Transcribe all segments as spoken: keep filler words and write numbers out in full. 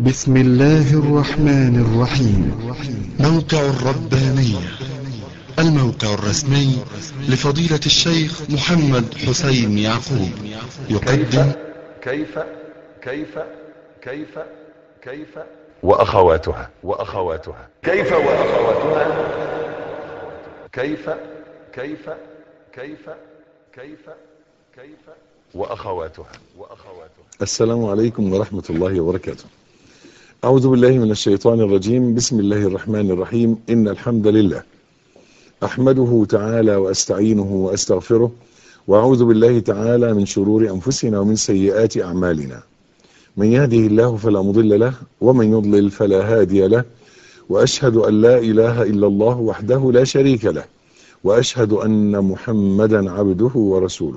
بسم الله الرحمن الرحيم. موقع الربانية، الموقع الرسمي لفضيلة الشيخ محمد حسين يعقوب، يقدم كيف كيف كيف كيف وأخواتها وأخواتها كيف وأخواتها كيف كيف كيف كيف كيف وأخواتها وأخواتها. السلام عليكم ورحمة الله وبركاته. أعوذ بالله من الشيطان الرجيم. بسم الله الرحمن الرحيم. إن الحمد لله أحمده تعالى وأستعينه وأستغفره، وأعوذ بالله تعالى من شرور أنفسنا ومن سيئات أعمالنا. من يهده الله فلا مضل له، ومن يضلل فلا هادي له، وأشهد أن لا إله إلا الله وحده لا شريك له، وأشهد أن محمدا عبده ورسوله.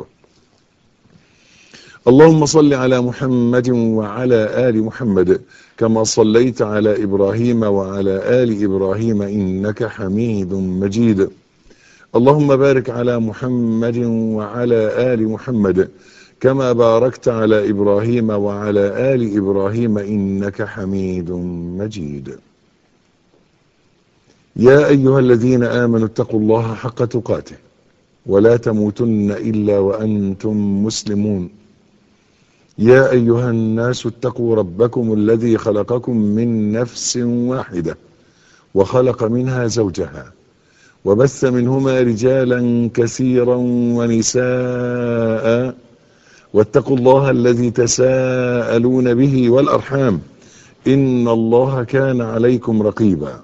اللهم صل على محمد وعلى آل محمد كما صليت على إبراهيم وعلى آل إبراهيم إنك حميد مجيد. اللهم بارك على محمد وعلى آل محمد كما باركت على إبراهيم وعلى آل إبراهيم إنك حميد مجيد. يا أيها الذين آمنوا اتقوا الله حق تقاته ولا تموتن إلا وأنتم مسلمون. يا أيها الناس اتقوا ربكم الذي خلقكم من نفس واحدة وخلق منها زوجها وبث منهما رجالا كثيرا ونساء، واتقوا الله الذي تساءلون به والأرحام إن الله كان عليكم رقيبا.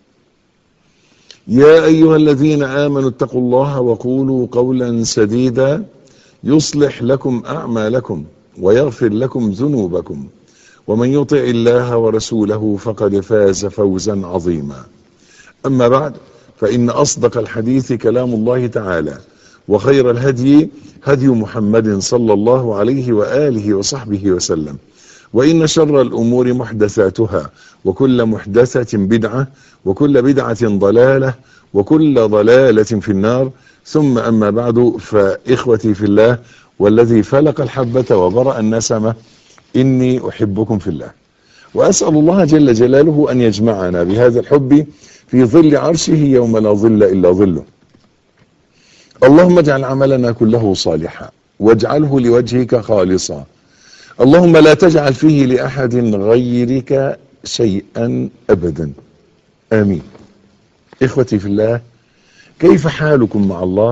يا أيها الذين آمنوا اتقوا الله وقولوا قولا سديدا يصلح لكم أعمالكم ويغفر لكم ذنوبكم، ومن يطع الله ورسوله فقد فاز فوزا عظيما. أما بعد، فإن أصدق الحديث كلام الله تعالى، وخير الهدي هدي محمد صلى الله عليه وآله وصحبه وسلم، وإن شر الأمور محدثاتها، وكل محدثة بدعة، وكل بدعة ضلالة، وكل ضلالة في النار. ثم أما بعد، فإخوتي في الله والذي فلق الحبة وبرأ النسمة، إني أحبكم في الله، وأسأل الله جل جلاله أن يجمعنا بهذا الحب في ظل عرشه يوم لا ظل إلا ظله. اللهم اجعل عملنا كله صالحا، واجعله لوجهك خالصا. اللهم لا تجعل فيه لأحد غيرك شيئا أبدا، آمين. إخوتي في الله، كيف حالكم مع الله؟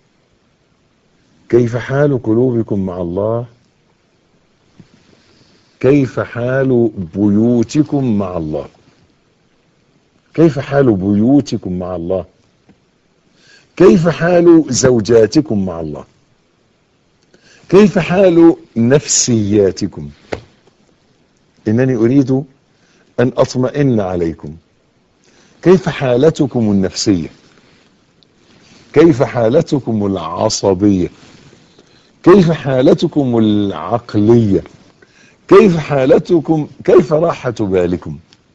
كيف حال قلوبكم مع الله؟ كيف حال بيوتكم مع الله؟ كيف حال بيوتكم مع الله؟ كيف حال زوجاتكم مع الله؟ كيف حال نفسياتكم؟ إنني أريد أن أطمئن عليكم. كيف حالتكم النفسية؟ كيف حالتكم العصبية؟ كيف حالتكم العقلية؟ كيف حالتكم؟ كيف راحة بالكم؟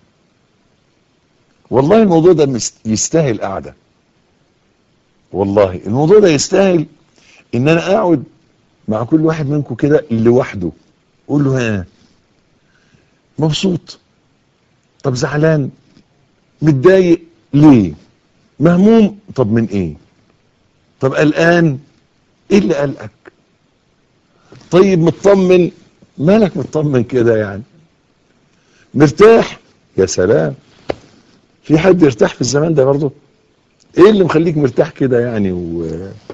والله الموضوع ده يستاهل قعدة. والله الموضوع ده يستاهل ان انا اقعد مع كل واحد منكم كده لوحده، اقول له ها، مبسوط؟ طب زعلان؟ متضايق ليه؟ مهموم؟ طب من ايه؟ طب قلقان؟ ايه اللي قلقك؟ طيب مطمن؟ مالك مطمن كده يعني؟ مرتاح؟ يا سلام، في حد يرتاح في الزمان ده برضه؟ ايه اللي مخليك مرتاح كده يعني؟ و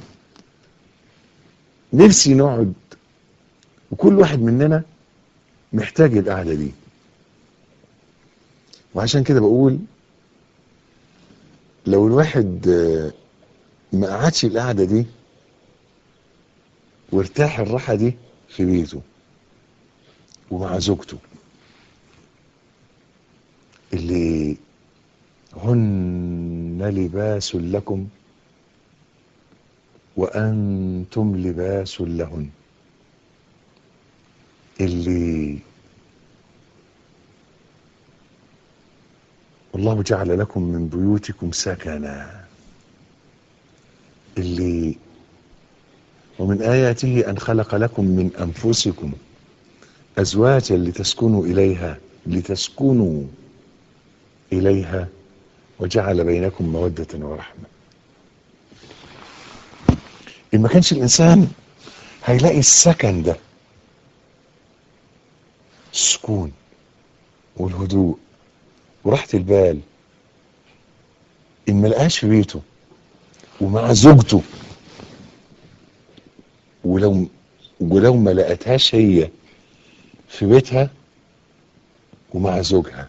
نفسي نقعد، وكل واحد مننا محتاج القعدة دي. وعشان كده بقول، لو الواحد ما قعدش القعدة دي وارتاح الراحة دي في بيته ومع زوجته اللي هن لباس لكم وأنتم لباس لهن، اللي والله جعل لكم من بيوتكم سكنا، اللي ومن آياته أن خلق لكم من أنفسكم أزواجا لتسكنوا إليها لتسكنوا إليها وجعل بينكم مودة ورحمة. إن ما كانش الإنسان هيلاقي السكن ده، السكون والهدوء وراحة البال، إن ما لقاش في بيته ومع زوجته، ولو ولو ما لقتهاش هي في بيتها ومع زوجها،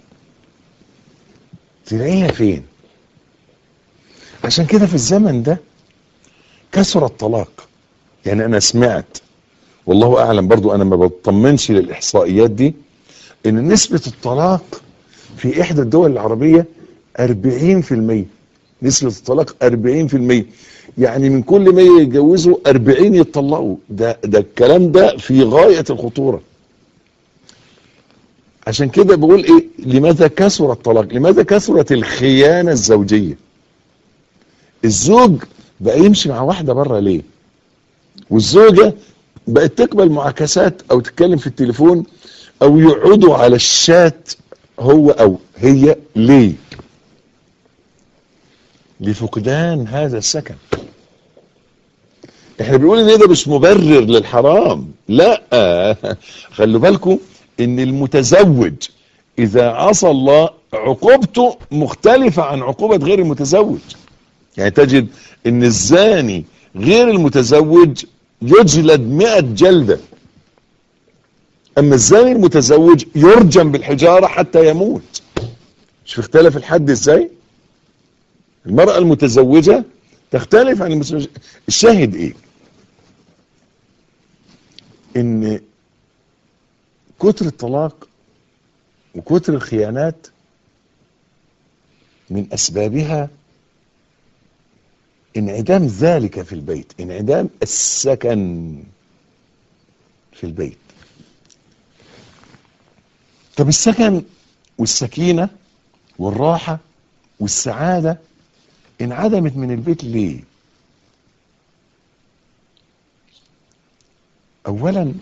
تلاقيها فين؟ عشان كده في الزمن ده كثر الطلاق. يعني انا سمعت، والله اعلم برضو، انا ما بطمنش للاحصائيات دي، ان نسبة الطلاق في احدى الدول العربية اربعين في المية. نسبة الطلاق اربعين في المية، يعني من كل مية يتجوزوا اربعين يتطلقوا. ده ده الكلام ده في غاية الخطورة. عشان كده بقول ايه، لماذا كثر الطلاق؟ لماذا كثرت الخيانة الزوجية؟ الزوج بقى يمشي مع واحدة بره ليه؟ والزوجة بقت تقبل معاكسات او تتكلم في التليفون او يقعدوا على الشات هو او هي ليه؟ لفقدان هذا السكن. احنا بنقول ان ده مش مبرر للحرام، لا، خلوا بالكم ان المتزوج اذا عصى الله عقوبته مختلفة عن عقوبة غير المتزوج. يعني تجد ان الزاني غير المتزوج يجلد مئة جلدة، اما الزاني المتزوج يرجم بالحجارة حتى يموت. مش اختلف الحد ازاي؟ المرأة المتزوجة تختلف عن المتزوجة. الشاهد ايه؟ ان كتر الطلاق وكتر الخيانات من اسبابها انعدام ذلك في البيت، انعدام السكن في البيت. طب السكن والسكينة والراحة والسعادة انعدمت من البيت ليه؟ اولا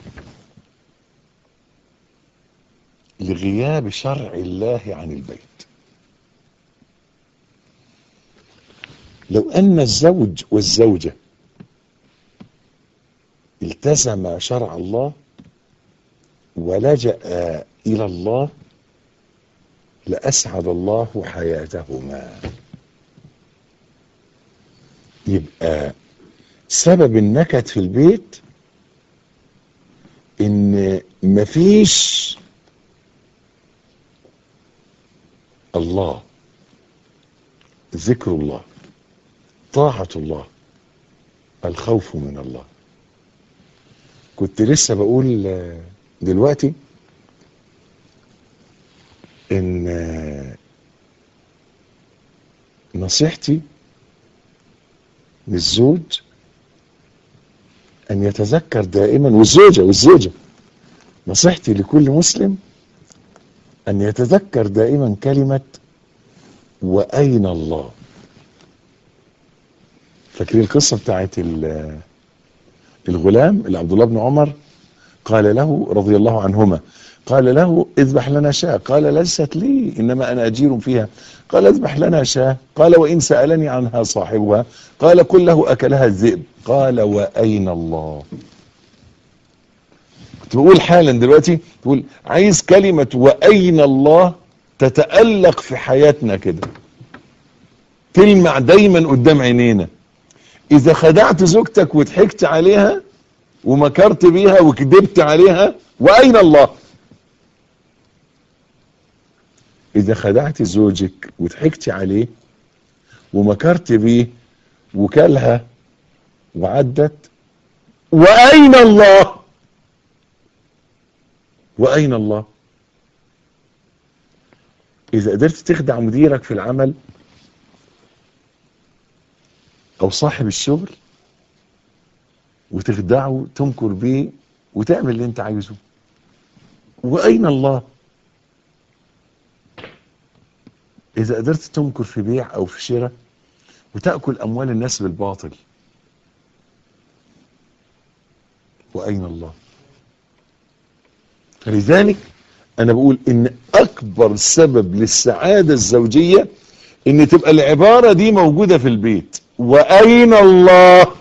لغياب شرع الله عن البيت. لو ان الزوج والزوجة التزم شرع الله ولجأ الى الله لأسعد الله حياتهما. يبقى سبب النكد في البيت ان مفيش الله، ذكر الله، طاعة الله، الخوف من الله. كنت لسه بقول دلوقتي ان نصيحتي للزوج ان يتذكر دائما، والزوجة والزوجة نصيحتي لكل مسلم ان يتذكر دائما كلمة واين الله. فاكرين القصة بتاعت الغلام اللي عبد الله بن عمر قال له رضي الله عنهما، قال له اذبح لنا شاة، قال ليست لي انما انا اجير فيها. قال اذبح لنا شاة، قال وان سألني عنها صاحبها، قال قل له اكلها الذئب. قال واين الله. كنت بقول حالا دلوقتي، تقول عايز كلمة واين الله تتألق في حياتنا كده، تلمع دايما قدام عينينا. اذا خدعت زوجتك وضحكت عليها ومكرت بيها وكذبت عليها، واين الله. اذا خدعت زوجك وضحكت عليه ومكرت بيه وكلها وعدت، واين الله. واين الله. اذا قدرت تخدع مديرك في العمل او صاحب الشغل وتخدعه تمكر بيه وتعمل اللي انت عايزه، واين الله. اذا قدرت تمكر في بيع او في شراء وتأكل اموال الناس بالباطل، واين الله. فلذلك انا بقول ان اكبر سبب للسعادة الزوجية ان تبقى العبارة دي موجودة في البيت. واين الله؟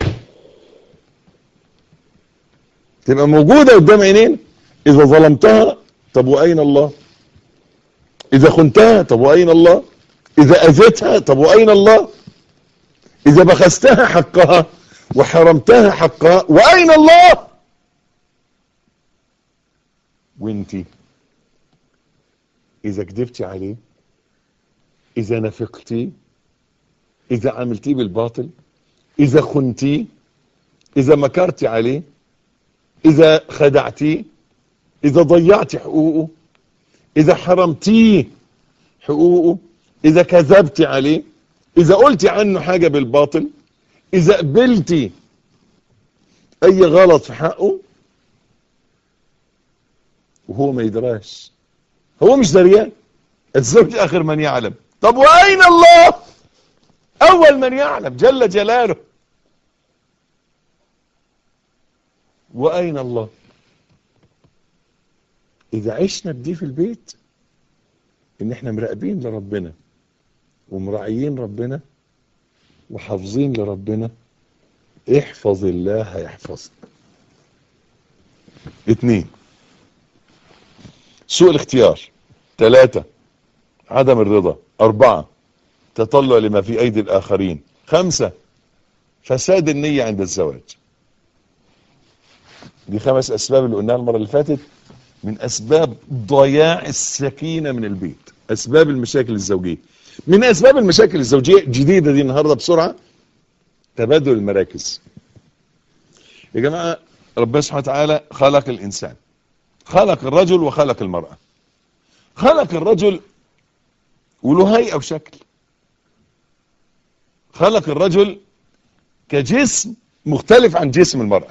تبقى موجودة قدام عينين. اذا ظلمتها طب واين الله؟ اذا خنتها طب واين الله؟ اذا اذيتها طب واين الله؟ اذا بخستها حقها وحرمتها حقها واين الله؟ وانتي اذا كذبتي عليه، اذا نفقتي، اذا عملتيه بالباطل، اذا خنتي، اذا مكرتي عليه، اذا خدعتيه، اذا ضيعتي حقوقه، اذا حرمتيه حقوقه، اذا كذبتي عليه، اذا قلتي عنه حاجة بالباطل، اذا قبلتي اي غلط في حقه وهو ما يدراش، هو مش دريان. الزوج اخر من يعلم. طب واين الله؟ اول من يعلم جل جلاله. واين الله؟ اذا عشنا بدي في البيت ان احنا مراقبين لربنا ومراعيين ربنا وحافظين لربنا، احفظ الله يحفظك. اتنين، سوء الاختيار. ثلاثة، عدم الرضا. أربعة، تطلع لما في أيدي الآخرين. خمسة، فساد النية عند الزواج. دي خمس أسباب اللي قلناها المرة اللي فاتت من أسباب ضياع السكينة من البيت، أسباب المشاكل الزوجية. من أسباب المشاكل الزوجية الجديدة دي النهاردة بسرعة، تبادل المراكز. يا جماعة ربنا سبحانه وتعالى خلق الإنسان، خلق الرجل وخلق المرأة. خلق الرجل وله هيئة وشكل، خلق الرجل كجسم مختلف عن جسم المرأة.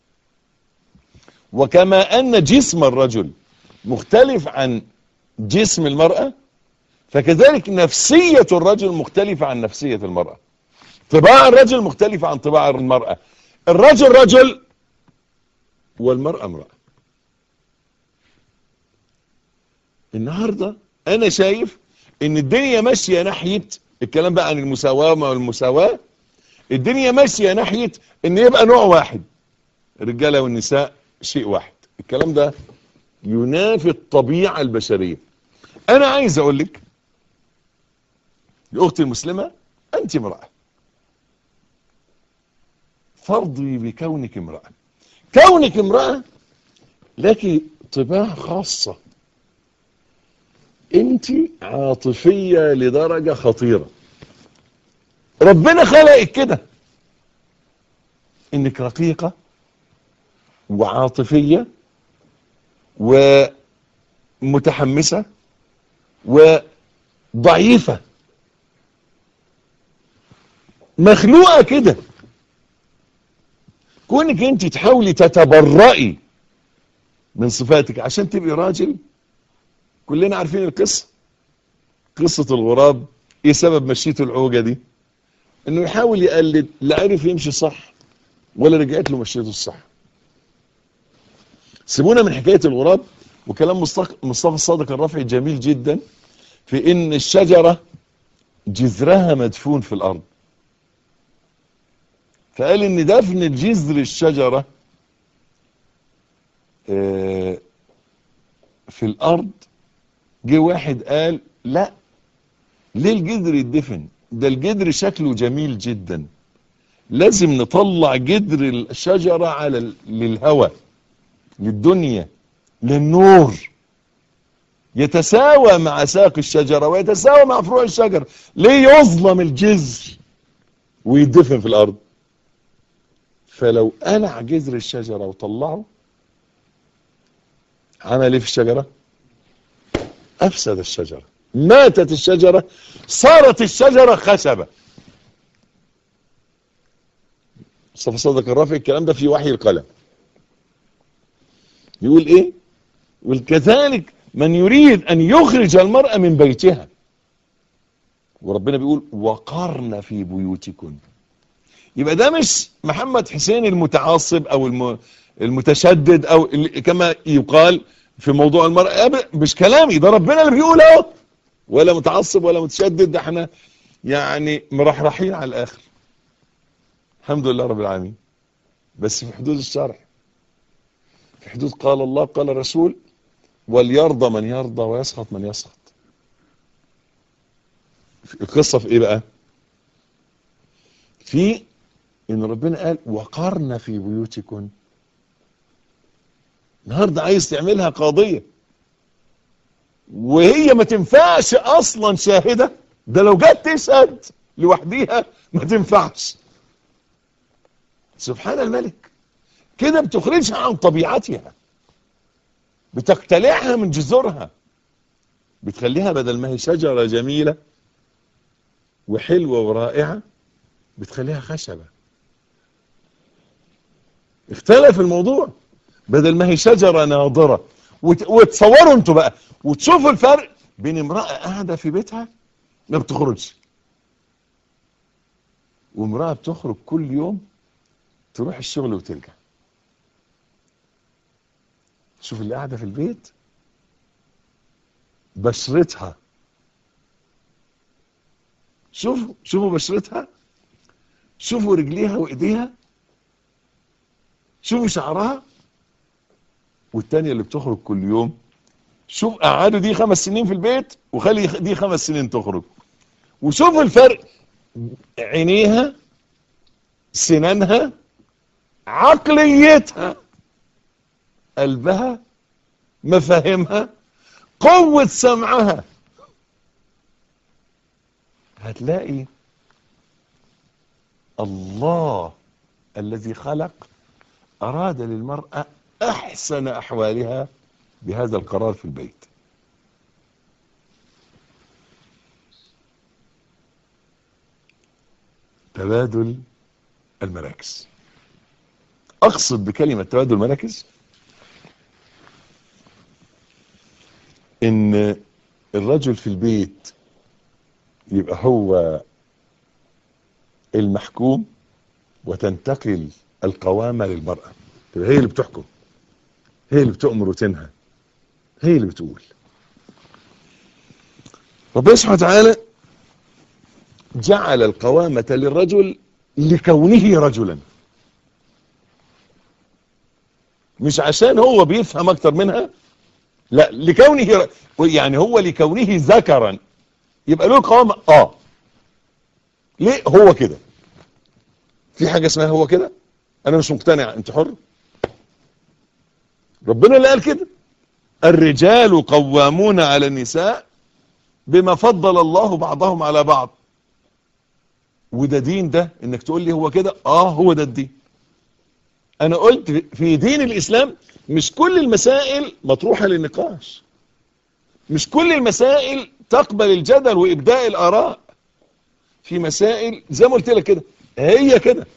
وكما أن جسم الرجل مختلف عن جسم المرأة، فكذلك نفسية الرجل مختلفة عن نفسية المرأة. طباع الرجل مختلفة عن طباع المرأة. الرجل رجل والمرأة امرأة. النهاردة أنا شايف إن الدنيا ماشية ناحية الكلام بقى عن المساواة والمساواة. الدنيا ماشية ناحية إن يبقى نوع واحد، الرجالة والنساء شيء واحد. الكلام ده ينافي الطبيعة البشرية. أنا عايز أقول لك لأختي المسلمة، أنت امرأة، فرضي بكونك امرأة. كونك امرأة لك طباع خاصة. أنت عاطفية لدرجة خطيرة. ربنا خلقك كده، إنك رقيقة وعاطفية ومتحمسة وضعيفة، مخلوقة كده. كونك انت تحاولي تتبرئي من صفاتك عشان تبقي راجل. كلنا عارفين القصة، قصة الغراب. ايه سبب مشيته العوجة دي؟ انه يحاول يقلد، لا عرف يمشي صح ولا رجعت له مشيته الصح. سيبونا من حكاية الغراب. وكلام مصطفى الصادق الرافعي جميل جدا في ان الشجرة جذرها مدفون في الارض. فقال ان دفن جذر الشجرة في الارض، جه واحد قال لا، ليه الجذر يدفن؟ ده الجذر شكله جميل جدا، لازم نطلع جذر الشجرة على للهواء، للدنيا، للنور، يتساوى مع ساق الشجرة ويتساوى مع فروع الشجرة. ليه يظلم الجذر ويدفن في الارض؟ فلو قلع جذر الشجرة وطلعه، عمل ايه في الشجرة؟ افسد الشجرة، ماتت الشجرة، صارت الشجرة خشبة. مصطفى صادق الرافعي الكلام ده في وحي القلم. يقول ايه؟ يقول كذلك من يريد ان يخرج المرأة من بيتها، وربنا بيقول وقرن في بيوتكن. يبقى ده مش محمد حسين المتعصب او المتشدد او كما يقال في موضوع المرأة، مش كلامي ده، ربنا اللي بيقول اهو، ولا متعصب ولا متشدد، ده احنا يعني مرحرحين على الاخر الحمد لله رب العالمين، بس في حدود الشرع، في حدود قال الله قال الرسول، وليرضى من يرضى ويسخط من يسخط. القصة في ايه بقى؟ في ان ربنا قال وقرن في بيوتكن. النهارده عايز تعملها قاضية وهي ما تنفعش اصلا شاهدة، ده لو جت تشهد لوحديها ما تنفعش. سبحان الملك، كده بتخرجها عن طبيعتها، بتقتلعها من جذورها، بتخليها بدل ما هي شجرة جميلة وحلوة ورائعة بتخليها خشبة. اختلف الموضوع، بدل ما هي شجرة ناضرة. وت... وتصوروا انتوا بقى وتشوفوا الفرق بين امرأة قاعدة في بيتها ما بتخرجش، وامرأة بتخرج كل يوم تروح الشغل وترجع. شوف اللي قاعدة في البيت بشرتها، شوفوا شوفوا بشرتها، شوفوا رجليها وايديها، شوفوا شعرها. والتانية اللي بتخرج كل يوم، شوف قعدوا دي خمس سنين في البيت وخلي دي خمس سنين تخرج، وشوفوا الفرق، عينيها، سنانها، عقليتها، قلبها، مفاهيمها، قوة سمعها. هتلاقي الله الذي خلق أراد للمرأة أحسن أحوالها بهذا القرار في البيت. تبادل المراكز. أقصد بكلمة تبادل المراكز إن الرجل في البيت يبقى هو المحكوم وتنتقل القوامة للمرأة، تبقى هي اللي بتحكم، هي اللي بتؤمر وتنهى، هي اللي بتقول. ربنا سبحانه وتعالى جعل القوامة للرجل لكونه رجلا، مش عشان هو بيفهم اكتر منها، لا، لكونه، يعني هو لكونه ذكرا يبقى له قوامة. اه ليه هو كده؟ في حاجة اسمها هو كده؟ انا مش مقتنع، انت حر. ربنا اللي قال كده، الرجال قوامون على النساء بما فضل الله بعضهم على بعض. وده دين ده انك تقول لي هو كده؟ اه هو ده الدين. انا قلت في دين الاسلام مش كل المسائل مطروحة للنقاش، مش كل المسائل تقبل الجدل وابداء الاراء. في مسائل زي ما قلت لك كده هي كده.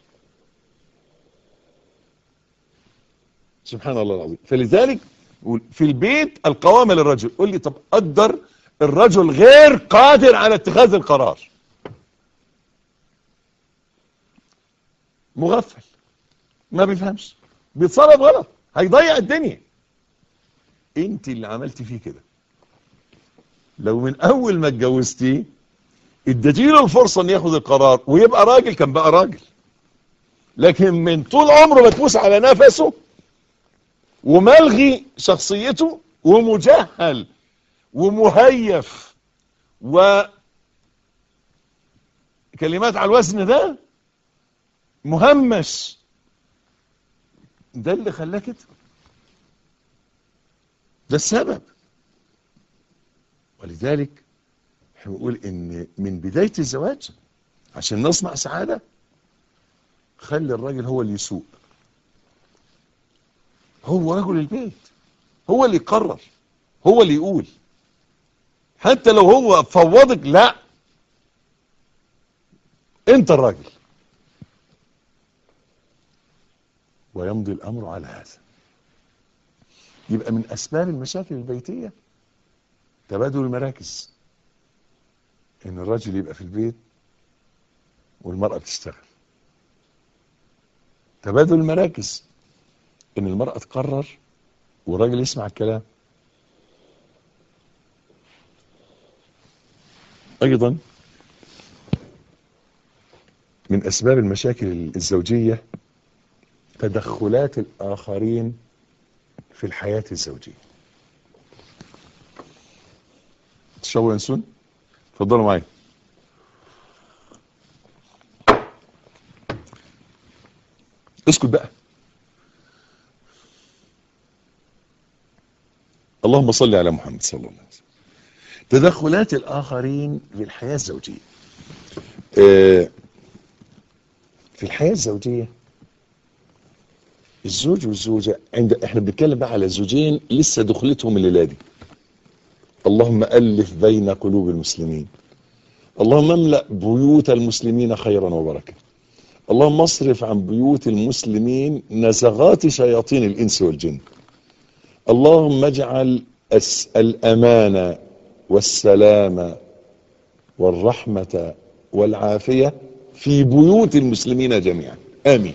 سبحان الله العظيم. فلذلك في البيت القوامة للرجل. قول لي طب قدر الرجل غير قادر على اتخاذ القرار، مغفل، ما بيفهمش، بيتصرف غلط، هيضيع الدنيا. انت اللي عملتي فيه كده. لو من اول ما اتجوزتيه اديتيله الفرصة ان ياخد القرار ويبقى راجل كان بقى راجل. لكن من طول عمره متبوس على نفسه وملغي شخصيته ومجهل ومهيف وكلمات على الوزن ده، مهمش، ده اللي خلاه كده، ده السبب. ولذلك احنا بنقول ان من بداية الزواج عشان نصنع سعادة خلي الراجل هو اللي يسوق، هو رجل البيت، هو اللي يقرر، هو اللي يقول. حتى لو هو فوضك، لا، انت الراجل. ويمضي الامر على هذا. يبقى من اسباب المشاكل البيتية تبادل المراكز، ان الراجل يبقى في البيت والمرأة بتشتغل. تبادل المراكز ان المرأة تقرر والراجل يسمع الكلام. ايضا من اسباب المشاكل الزوجية تدخلات الاخرين في الحياة الزوجية. تشربوا ينسون؟ اتفضلوا معايا. اسكت بقى. اللهم صل على محمد صلى الله عليه وسلم. تدخلات الآخرين في الحياة الزوجية. اه في الحياة الزوجية الزوج والزوجة، عند احنا بنتكلم بقى على زوجين لسه دخلتهم الليلة دي. اللهم ألف بين قلوب المسلمين، اللهم املأ بيوت المسلمين خيرا وبركة، اللهم اصرف عن بيوت المسلمين نزغات شياطين الإنس والجن، اللهم اجعل الأمان والسلام والرحمة والعافية في بيوت المسلمين جميعا، آمين.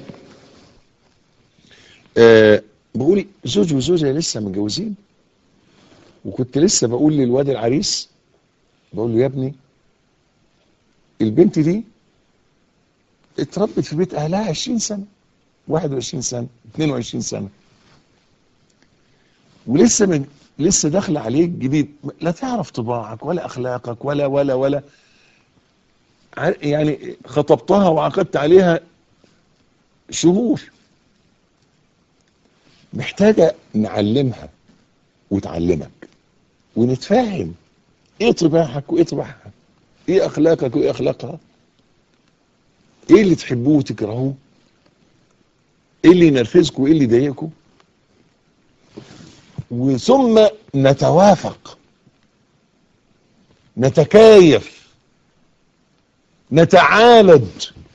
أه بقول زوج وزوجة لسه متجوزين، وكنت لسه بقول للواد العريس، بقول له يا ابني البنت دي اتربت في بيت اهلها عشرين سنة، واحد وعشرين سنة، اتنين وعشرين سنة، ولسه من لسه داخله عليك جديد، لا تعرف طباعك ولا اخلاقك ولا ولا ولا يعني خطبتها وعقدت عليها شهور. محتاجة نعلمها وتعلمك ونتفاهم ايه طباعك وايه طباعها، ايه اخلاقك وايه اخلاقها، ايه اللي تحبوه وتكرهوه، ايه اللي ينرفزكم وايه اللي يضايقكم، وثم نتوافق، نتكايف، نتعالج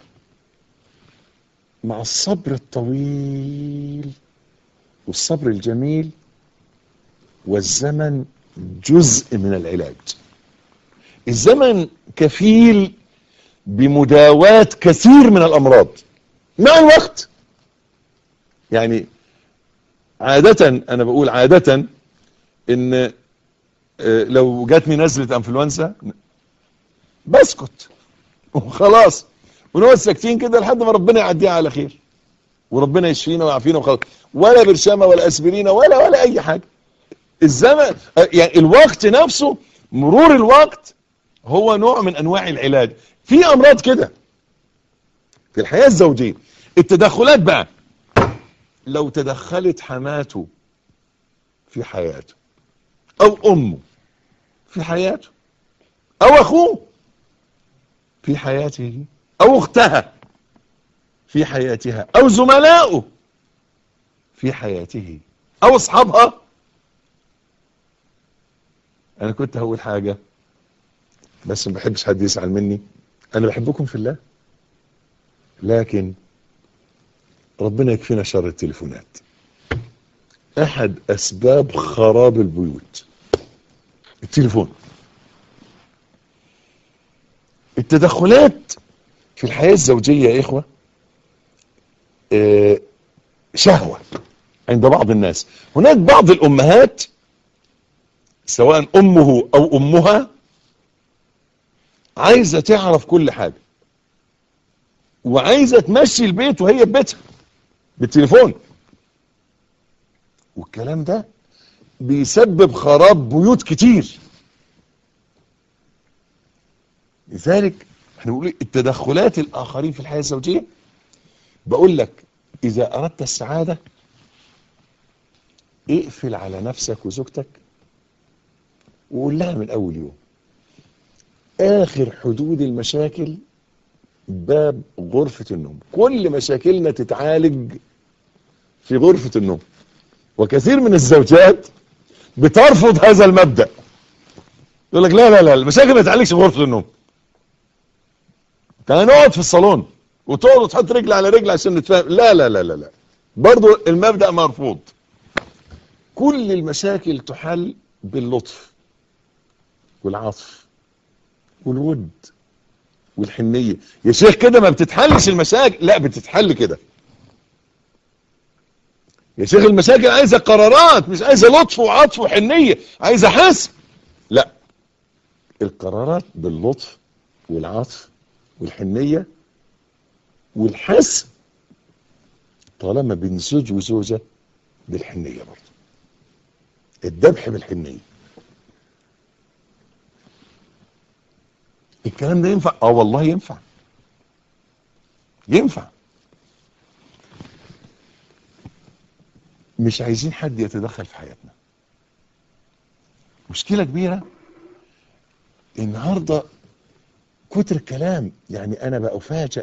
مع الصبر الطويل والصبر الجميل. والزمن جزء من العلاج. الزمن كفيل بمداواة كثير من الأمراض مع الوقت. يعني عادة أنا بقول عادة إن لو جاتني نزلة أنفلونزا بسكت وخلاص، ونقعد ساكتين كده لحد ما ربنا يعديها على خير وربنا يشفينا ويعافينا وخلاص، ولا برشامة ولا أسبرينة ولا ولا أي حاجة. الزمن يعني الوقت نفسه، مرور الوقت هو نوع من أنواع العلاج. في أمراض كده في الحياة الزوجية. التدخلات بقى، لو تدخلت حماته في حياته، أو أمه في حياته، أو أخوه في حياته، أو أختها في حياتها، أو زملائه في حياته، أو أصحابها. أنا كنت هقول حاجة بس ما بحبش حد يزعل مني، أنا بحبكم في الله، لكن ربنا يكفينا شر التليفونات. أحد أسباب خراب البيوت التليفون. التدخلات في الحياة الزوجية يا إخوة آه شهوة عند بعض الناس. هناك بعض الأمهات سواء أمه أو أمها عايزة تعرف كل حاجة، وعايزة تمشي البيت وهي في بيتها بالتليفون، والكلام ده بيسبب خراب بيوت كتير. لذلك احنا بنقول التدخلات الآخرين في الحياة الزوجية. بقول لك إذا أردت السعادة اقفل على نفسك وزوجتك وقول لها من أول يوم آخر حدود المشاكل باب غرفة النوم. كل مشاكلنا تتعالج في غرفة النوم، وكثير من الزوجات بترفض هذا المبدأ، يقول لك لا لا لا المشاكل ما تتعالجش في غرفة النوم، كان نقعد في الصالون وتقعد وتحط رجل على رجل عشان نتفاهم. لا لا لا لا لا برضو المبدأ مرفوض. كل المشاكل تحل باللطف والعطف والود والحنية. يا شيخ كده ما بتتحلش المشاكل، لا بتتحل كده. يا شيخ المشاكل عايزة قرارات، مش عايزة لطف وعطف وحنية، عايزة حسم. لا، القرارات باللطف والعطف والحنية والحسم، طالما بين زوج وزوجة بالحنية برضه، الذبح بالحنية. الكلام ده ينفع؟ اه والله ينفع، ينفع. مش عايزين حد يتدخل في حياتنا. مشكلة كبيرة النهاردة كتر الكلام. يعني انا بقى افاجئ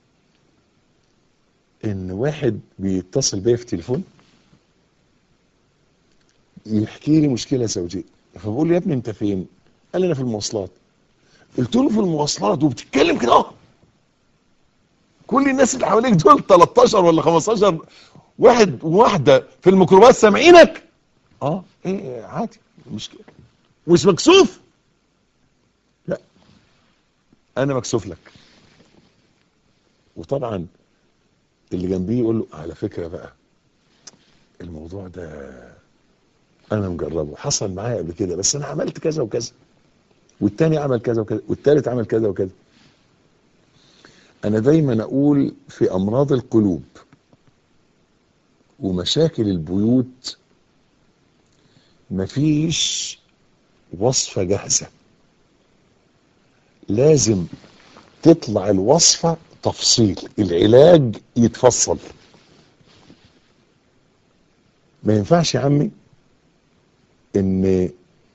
ان واحد بيتصل بيا في تليفون يحكي لي مشكلة زوجية، فبقول له يا ابني انت فين؟ قال لي انا في المواصلات. قلت له في المواصلات وبتتكلم كده؟ اه كل الناس اللي حواليك دول تلتاشر ولا خمستاشر واحد وواحدة في الميكروباص سامعينك؟ اه ايه عادي، مش كده، مش مكسوف. لا انا مكسوف لك. وطبعا اللي جنبيه يقول له على فكرة بقى الموضوع ده انا مجربه، حصل معايا قبل كده، بس انا عملت كذا وكذا، والتاني عمل كذا وكذا، والتالت عمل كذا وكذا. انا دايما اقول في امراض القلوب ومشاكل البيوت مفيش وصفة جاهزة، لازم تطلع الوصفة تفصيل، العلاج يتفصل. ما ينفعش يا عمي ان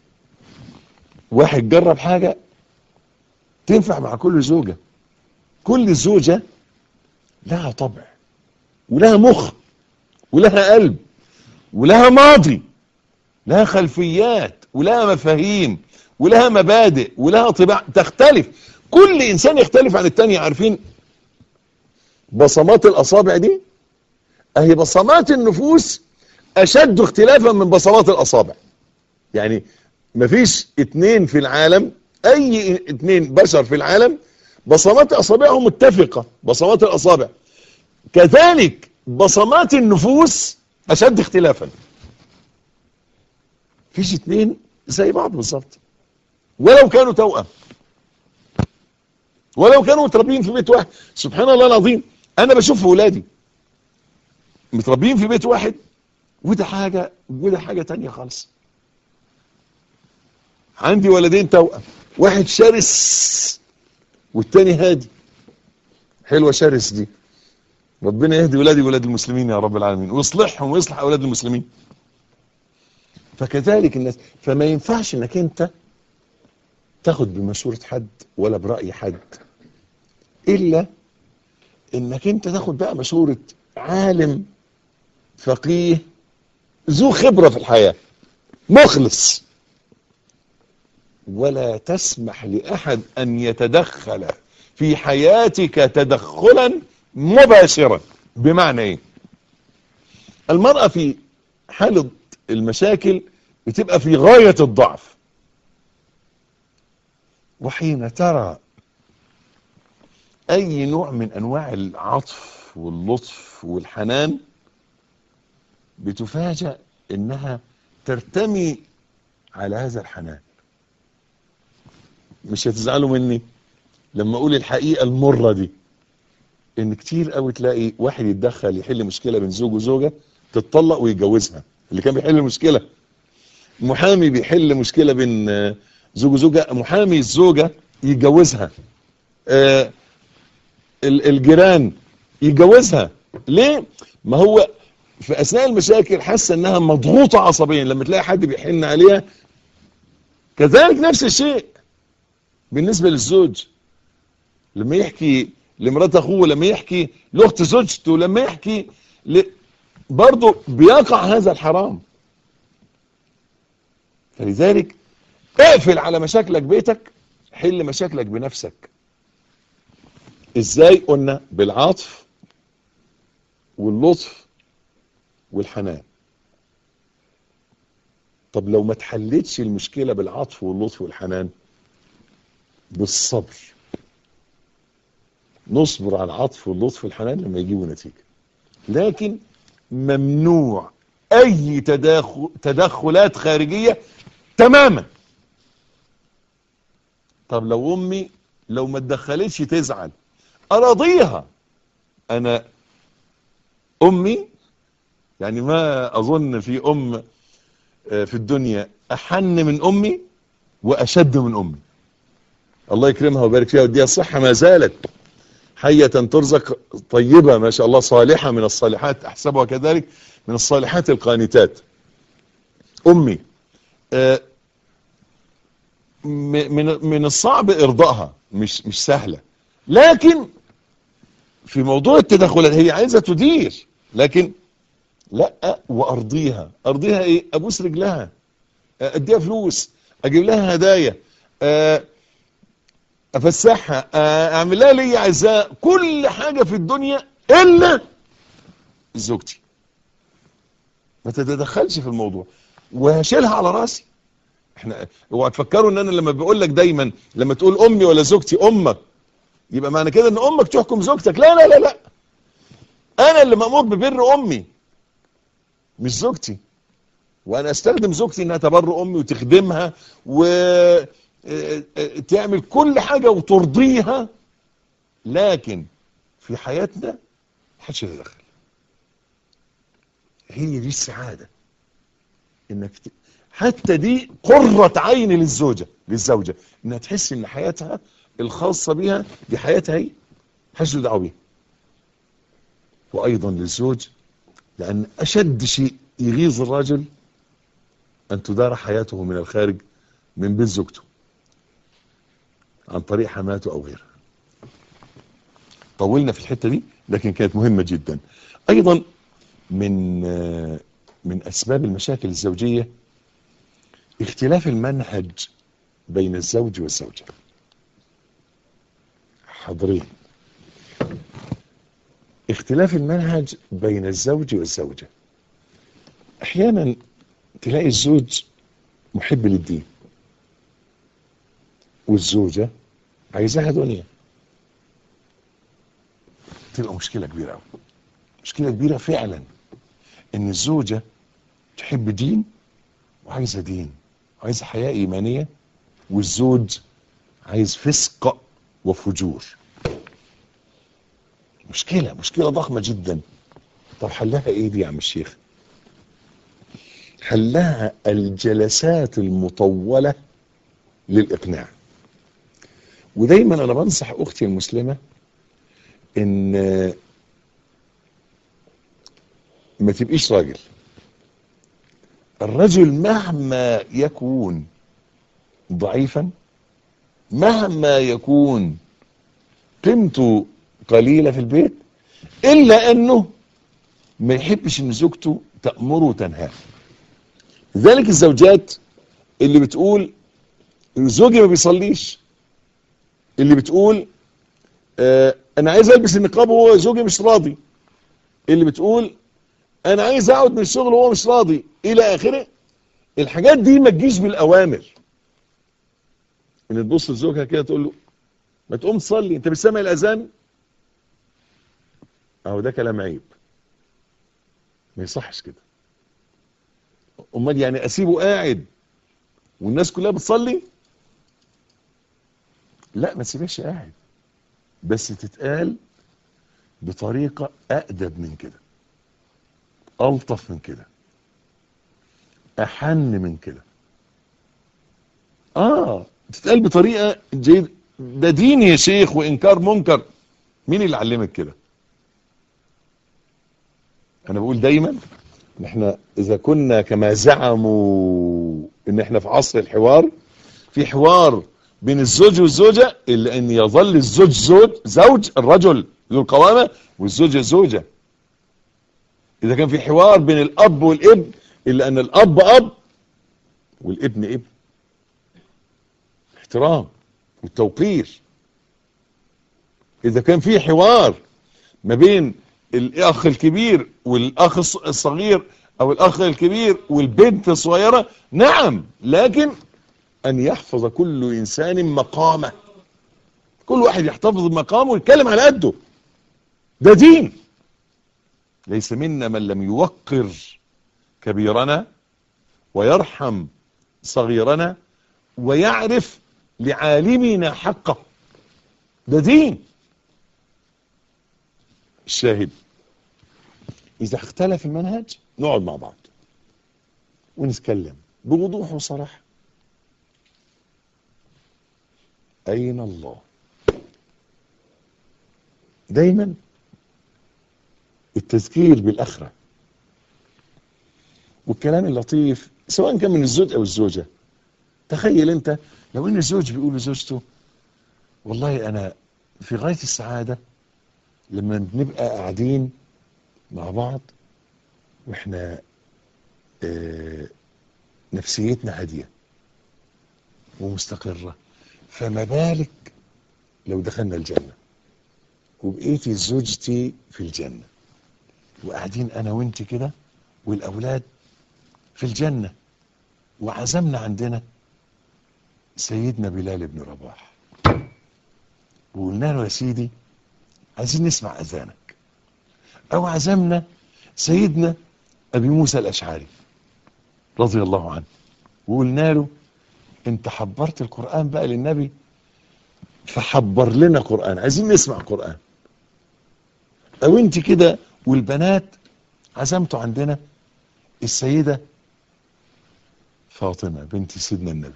واحد جرب حاجة تنفع مع كل زوجة. كل زوجة لها طبع ولها مخ ولها قلب ولها ماضي، لها خلفيات ولها مفاهيم ولها مبادئ ولها طباع تختلف. كل انسان يختلف عن التاني. عارفين بصمات الاصابع دي؟ اهي بصمات النفوس اشد اختلافا من بصمات الاصابع. يعني مفيش اتنين في العالم، اي اتنين بشر في العالم بصمات اصابعهم متفقة، بصمات الاصابع. كذلك بصمات النفوس اشد اختلافا. مفيش اتنين زي بعض بالظبط، ولو كانوا توأم، ولو كانوا متربيين في بيت واحد. سبحان الله العظيم، انا بشوف في ولادي متربيين في بيت واحد، وده حاجة وده حاجة تانية خالص. عندي ولدين توأم، واحد شرس والتاني هادي. حلوة شرس دي، ربنا يهدي ولادي ولاد المسلمين يا رب العالمين، ويصلحهم ويصلح اولاد المسلمين. فكذلك الناس. فما ينفعش انك انت تاخد بمشورة حد ولا برأي حد، الا انك انت تاخد بقى مشورة عالم فقيه ذو خبرة في الحياة مخلص. ولا تسمح لأحد أن يتدخل في حياتك تدخلا مباشرا. بمعنى ايه؟ المرأة في حالة المشاكل بتبقى في غاية الضعف، وحين ترى اي نوع من انواع العطف واللطف والحنان بتفاجأ انها ترتمي على هذا الحنان. مش هتزعلوا مني لما اقول الحقيقة المرة دي، ان كتير قوي تلاقي واحد يتدخل يحل مشكلة بين زوج وزوجة تتطلق ويتجوزها. اللي كان بيحل المشكلة محامي بيحل مشكلة بين زوج وزوجة، محامي الزوجة يتجوزها، آه الجيران يتجوزها. ليه؟ ما هو في اثناء المشاكل حاسه انها مضغوطه عصبيا، لما تلاقي حد بيحن عليها. كذلك نفس الشيء بالنسبه للزوج، لما يحكي لمرات اخوه، لما يحكي لاخت زوجته، لما يحكي ل... برضه بيقع هذا الحرام. فلذلك اقفل على مشاكلك بيتك، حل مشاكلك بنفسك. ازاي؟ قلنا بالعطف واللطف والحنان. طب لو ما تحلتش المشكلة بالعطف واللطف والحنان، بالصبر. نصبر على العطف واللطف والحنان لما يجيبوا نتيجة. لكن ممنوع اي تداخل تدخلات خارجية تماما. طب لو امي لو ما تدخلتش تزعل، اراضيها. انا امي يعني ما اظن في ام في الدنيا احن من امي واشد من امي، الله يكرمها ويبارك فيها ويديها الصحة، ما زالت حية ترزق طيبة ما شاء الله، صالحة من الصالحات، احسبها كذلك من الصالحات القانتات. امي آه من من الصعب ارضائها، مش مش سهلة، لكن في موضوع التدخلات هي عايزة تدير، لكن لا، وارضيها. ارضيها ايه؟ ابوس رجلها، اديها فلوس، اجيب لها هدايا، افسحها، اعمل لها اللي هي عايزاه، كل حاجة في الدنيا الا زوجتي. ما تتدخلش في الموضوع وهشيلها على راسي. احنا اوعى تفكروا ان انا لما بقول لك دايما لما تقول امي ولا زوجتي امك يبقى معنى كده ان امك تحكم زوجتك. لا لا لا لا، انا اللي مأمور ببر امي مش زوجتي، وانا استخدم زوجتي انها تبر امي وتخدمها وتعمل كل حاجة وترضيها، لكن في حياتنا محدش يتدخل. هي دي السعادة، انك ت... حتى دي قرة عين للزوجة للزوجة انها تحس ان حياتها الخاصة بها دي حياتها هي، محدش له دعوه بيها. وايضا للزوج، لان اشد شيء يغيظ الرجل ان تدار حياته من الخارج من بيت زوجته عن طريق حماته او غيرها. طولنا في الحتة دي لكن كانت مهمة جدا. ايضا من من اسباب المشاكل الزوجية اختلاف المنهج بين الزوج والزوجة. حاضرين، اختلاف المنهج بين الزوج والزوجة. احيانا تلاقي الزوج محب للدين والزوجة عايزاها دنيا، تبقى مشكلة كبيرة قوي. مشكلة كبيرة فعلا ان الزوجة تحب دين وعايزة دين وعايزة حياة ايمانية، والزوج عايز فسق وفجور. مشكلة مشكلة ضخمة جدا. طب حلها ايه دي يا عم الشيخ؟ حلها الجلسات المطولة للإقناع. ودايما انا بنصح اختي المسلمة ان ما تبقيش راجل. الرجل مهما يكون ضعيفا، مهما يكون قيمته قليلة في البيت، الا انه ما يحبش ان زوجته تأمره وتنهاه. لذلك الزوجات اللي بتقول زوجي ما بيصليش، اللي بتقول آه انا عايز البس النقاب وهو زوجي مش راضي، اللي بتقول انا عايز اقعد من الشغل وهو مش راضي، الى اخره. الحاجات دي ما تجيش بالاوامر. ان تبص لزوجها كده تقول له ما تقوم تصلي، انت مش سامع الاذان؟ اهو ده كلام عيب، ما يصحش كده. امال يعني اسيبه قاعد والناس كلها بتصلي؟ لا، ما تسيبهش قاعد، بس تتقال بطريقة اادب من كده، الطف من كده، احن من كده. اه تتقال بطريقة جيدة. ده دين يا شيخ وانكار منكر. مين اللي علمك كده؟ انا بقول دايما ان احنا اذا كنا كما زعموا ان احنا في عصر الحوار، في حوار بين الزوج والزوجة، الا ان يظل الزوج زوج زوج الرجل ذو القوامة والزوجة زوجة. اذا كان في حوار بين الاب والابن، الا ان الاب اب والابن ابن. احترام والتوقير. اذا كان في حوار ما بين الاخ الكبير والاخ الصغير او الاخ الكبير والبنت الصغيرة، نعم، لكن ان يحفظ كل انسان مقامه. كل واحد يحتفظ مقامه ويتكلم على قده. ده دين. ليس منا من لم يوقر كبيرنا ويرحم صغيرنا ويعرف لعالمنا حقه. ده دين. الشاهد إذا اختلف المنهج نقعد مع بعض ونتكلم بوضوح وصراحة. أين الله؟ دايما التذكير بالآخرة والكلام اللطيف سواء كان من الزوج أو الزوجة. تخيل أنت لو إن الزوج بيقول لزوجته والله أنا في غاية السعادة لما نبقى قاعدين مع بعض وإحنا اه نفسيتنا هادية ومستقرة، فما بالك لو دخلنا الجنة وبقيتي زوجتي في الجنة وقاعدين أنا وإنت كده والأولاد في الجنة وعزمنا عندنا سيدنا بلال بن رباح وقلنا له يا سيدي عايزين نسمع أذانك، أو عزمنا سيدنا أبي موسى الأشعري رضي الله عنه وقلنا له انت حبرت القرآن بقى للنبي فحبر لنا قرآن، عايزين نسمع قرآن. او انت كده والبنات عزمتوا عندنا السيدة فاطمة بنت سيدنا النبي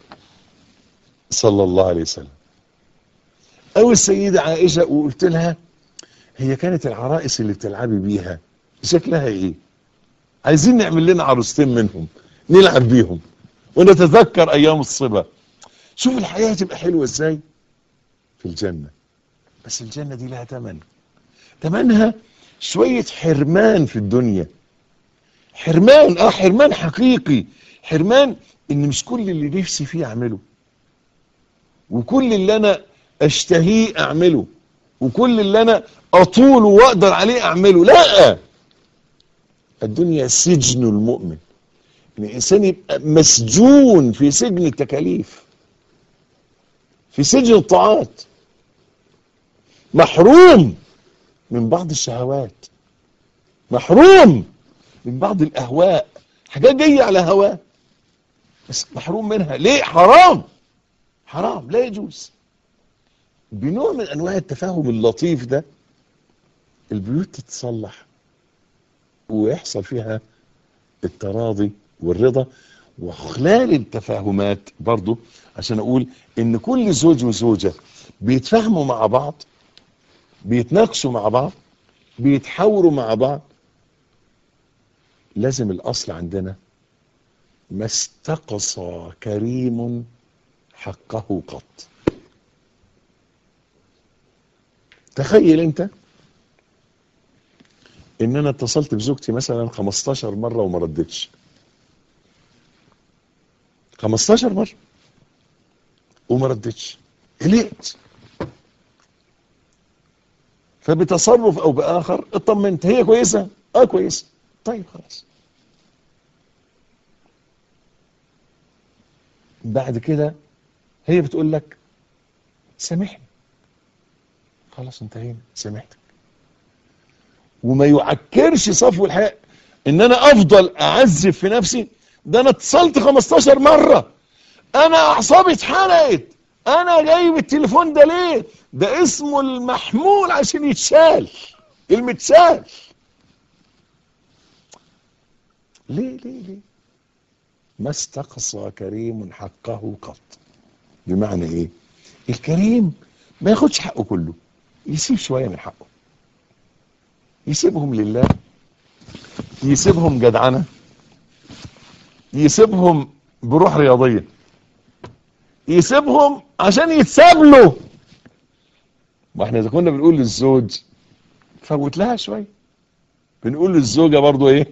صلى الله عليه وسلم، او السيدة عائشة وقلت لها هي كانت العرائس اللي بتلعبي بيها شكلها ايه، عايزين نعمل لنا عروستين منهم نلعب بيهم ونتذكر ايام الصبا. شوف الحياة تبقى حلوة ازاي في الجنة. بس الجنة دي لها تمن، تمنها شوية حرمان في الدنيا، حرمان اه حرمان حقيقي، حرمان ان مش كل اللي نفسي فيه اعمله وكل اللي انا اشتهيه اعمله وكل اللي انا اطوله واقدر عليه اعمله. لا، الدنيا سجن المؤمن، ان الانسان يبقى مسجون في سجن التكاليف، في سجن الطاعات، محروم من بعض الشهوات، محروم من بعض الاهواء، حاجات جايه على هواه بس محروم منها. ليه؟ حرام، حرام، لا يجوز. بنوع من انواع التفاهم اللطيف ده البيوت تتصلح ويحصل فيها التراضي والرضا. وخلال التفاهمات برضو عشان اقول ان كل زوج وزوجة بيتفاهموا مع بعض، بيتناقشوا مع بعض، بيتحاوروا مع بعض، لازم الاصل عندنا ما استقصى كريم حقه قط. تخيل انت ان انا اتصلت بزوجتي مثلا خمستاشر مرة وما ردتش، خمستاشر مرة وما ردتش، قلقت، فبتصرف او باخر اطمنت هي كويسة، اه كويسة، طيب خلاص. بعد كده هي بتقول لك سامحني، خلاص انتهينا، سامحتك. وما يعكرش صفو الحياة ان انا افضل اعذب في نفسي، ده انا اتصلت خمستاشر مرة، انا اعصابي اتحرقت، انا جايب التليفون ده ليه؟ ده اسمه المحمول عشان يتشال، المتشال. ليه ليه ليه؟ ما استقصى كريم حقه قط. بمعنى ايه؟ الكريم ما ياخدش حقه كله، يسيب شوية من حقه، يسيبهم لله، يسيبهم جدعنة، يسيبهم بروح رياضية، يسيبهم عشان يتساب له. ما احنا اذا كنا بنقول للزوج فوت لها شوية، بنقول للزوجة برضو ايه؟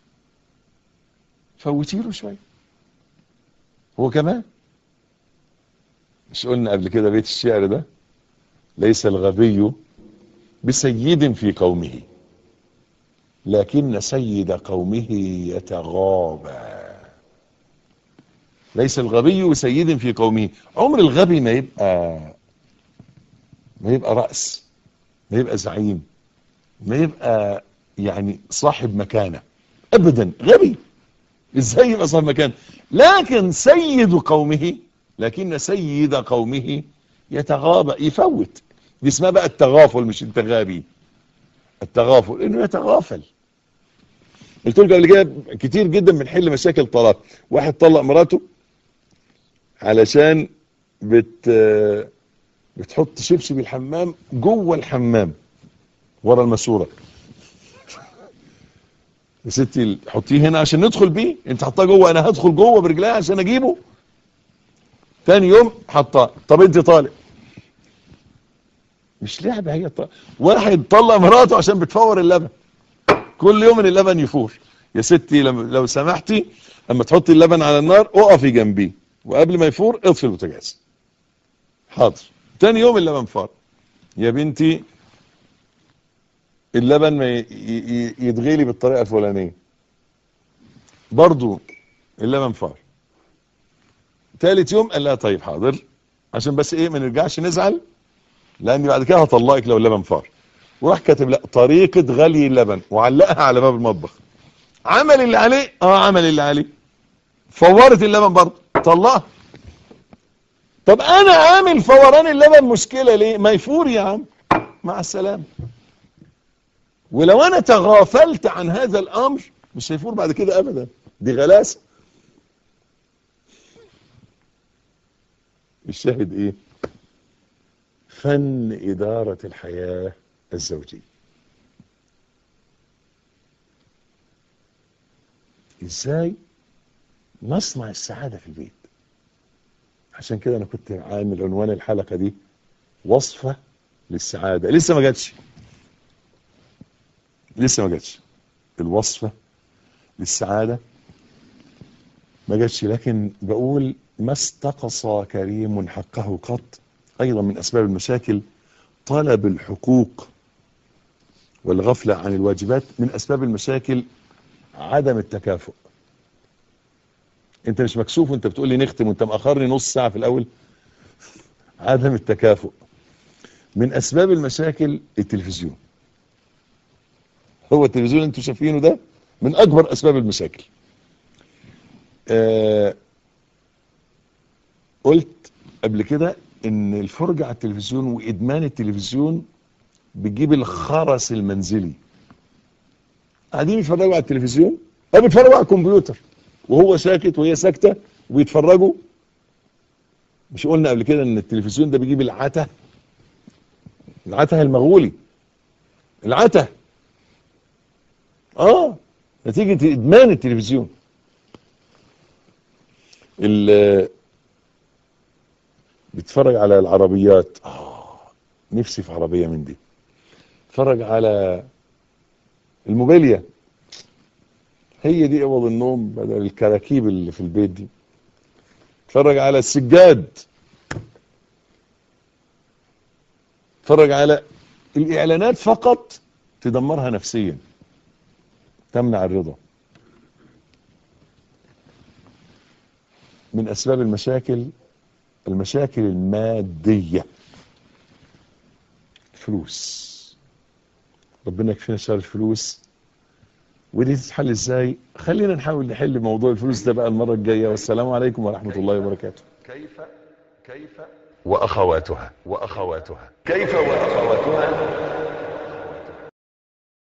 فوتي له شوية هو كمان. مش قلنا قبل كده بيت الشعر ده؟ ليس الغبي بسيد في قومه لكن سيد قومه يتغاضى. ليس الغبي بسيد في قومه. عمر الغبي ما يبقى ما يبقى رأس، ما يبقى زعيم، ما يبقى يعني صاحب مكانة ابدا، غبي ازاي يبقى صاحب مكانة؟ لكن سيد قومه، لكن سيد قومه يتغابى، يفوت. دي اسمها بقى التغافل، مش التغابي، التغافل انه يتغافل. قلت لك قبل كده كتير جدا بنحل مشاكل طلاق. واحد طلق مراته علشان بت بتحط شبشب الحمام جوه الحمام ورا الماسوره. يا ستي حطيه هنا عشان ندخل بيه، انت حطاه جوه، انا هدخل جوه برجليها عشان اجيبه. تاني يوم حطاه. طب انت طالق، مش لعبه هي طالق. واحد طلق مراته عشان بتفور اللبن، كل يوم اللبن يفور. يا ستي لو سمحتي اما تحطي اللبن على النار اقفي جنبيه، وقبل ما يفور اطفي البوتاجاز. حاضر. تاني يوم اللبن فار. يا بنتي اللبن ما يتغلي بالطريقه الفلانيه، برضو اللبن فار. ثالث يوم قال لها طيب حاضر، عشان بس ايه ما نرجعش نزعل، لاني بعد كده هطلقك لو اللبن فار. وراح كاتب لا طريقه غلي اللبن وعلقها على باب المطبخ. عمل اللي عليه، اه عمل اللي عليه، فورت اللبن برضه، طلقها. طب انا عامل فوران اللبن مشكله ليه؟ ما يفور يا عم، مع السلامه. ولو انا تغافلت عن هذا الامر مش هيفور بعد كده ابدا. دي غلاسه. الشاهد ايه؟ فن اداره الحياه الزوجيه. ازاي نصنع السعاده في البيت. عشان كده انا كنت عامل عنوان الحلقه دي وصفه للسعاده. لسه ما جاتش، لسه ما جاتش الوصفه للسعاده، ما جاتش. لكن بقول ما استقصى كريم حقه قط. ايضا من اسباب المشاكل طلب الحقوق والغفله عن الواجبات. من اسباب المشاكل عدم التكافؤ. انت مش مكسوف وانت بتقول لي نختم وانت مأخرني نص ساعه في الاول. عدم التكافؤ. من اسباب المشاكل التلفزيون. هو التلفزيون اللي انتوا شايفينه ده من اكبر اسباب المشاكل. آه قلت قبل كده ان الفرجة على التلفزيون وادمان التلفزيون بتجيب الخرس المنزلي. قاعدين يتفرجوا على التلفزيون او بيتفرجوا على الكمبيوتر وهو ساكت وهي ساكتة وبيتفرجوا. مش قلنا قبل كده ان التلفزيون ده بيجيب العته، العته المغولي، العته اه نتيجة ادمان التلفزيون. اللي بيتفرج على العربيات، اه نفسي في عربية من دي. اتفرج على الموبيليا، هي دي اوض النوم بدل الكراكيب اللي في البيت دي. اتفرج على السجاد، اتفرج على الاعلانات فقط تدمرها نفسيا، تمنع الرضا. من اسباب المشاكل المشاكل المادية، الفلوس. ربنا يكفينا شر الفلوس. ودي تتحل ازاي؟ خلينا نحاول نحل موضوع الفلوس ده بقى المرة الجاية. والسلام عليكم ورحمة الله وبركاته. كيف كيف وأخواتها وأخواتها كيف وأخواتها